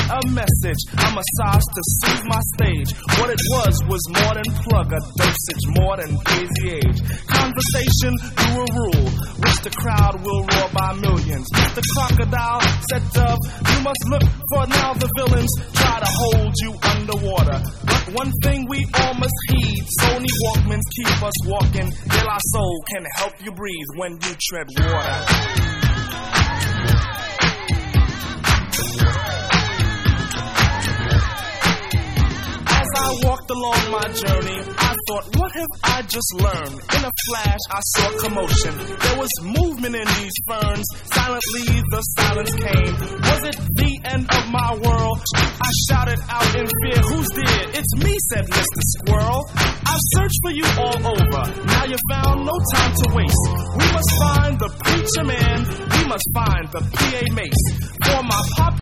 a message, a massage to soothe my stage. What it was more than plug, a dosage more than crazy age. Conversation grew a rule, which the crowd will roar by millions. Mr. Crocodile said, Dove, you must look for now the villains try to hold you underwater. But one thing we all must heed, Sony Walkmans keep us walking. De La Soul can help you breathe when you tread water. I walked along my journey, I thought, what have I just learned? In a flash, I saw commotion. There was movement in these ferns. Silently, the silence came. Was it the end of my world? I shouted out in fear, who's dear? It's me, said Mr. Squirrel. I've searched for you all over. Now you're found, no time to waste. We must find the preacher man. We must find the PA Mace. For my pop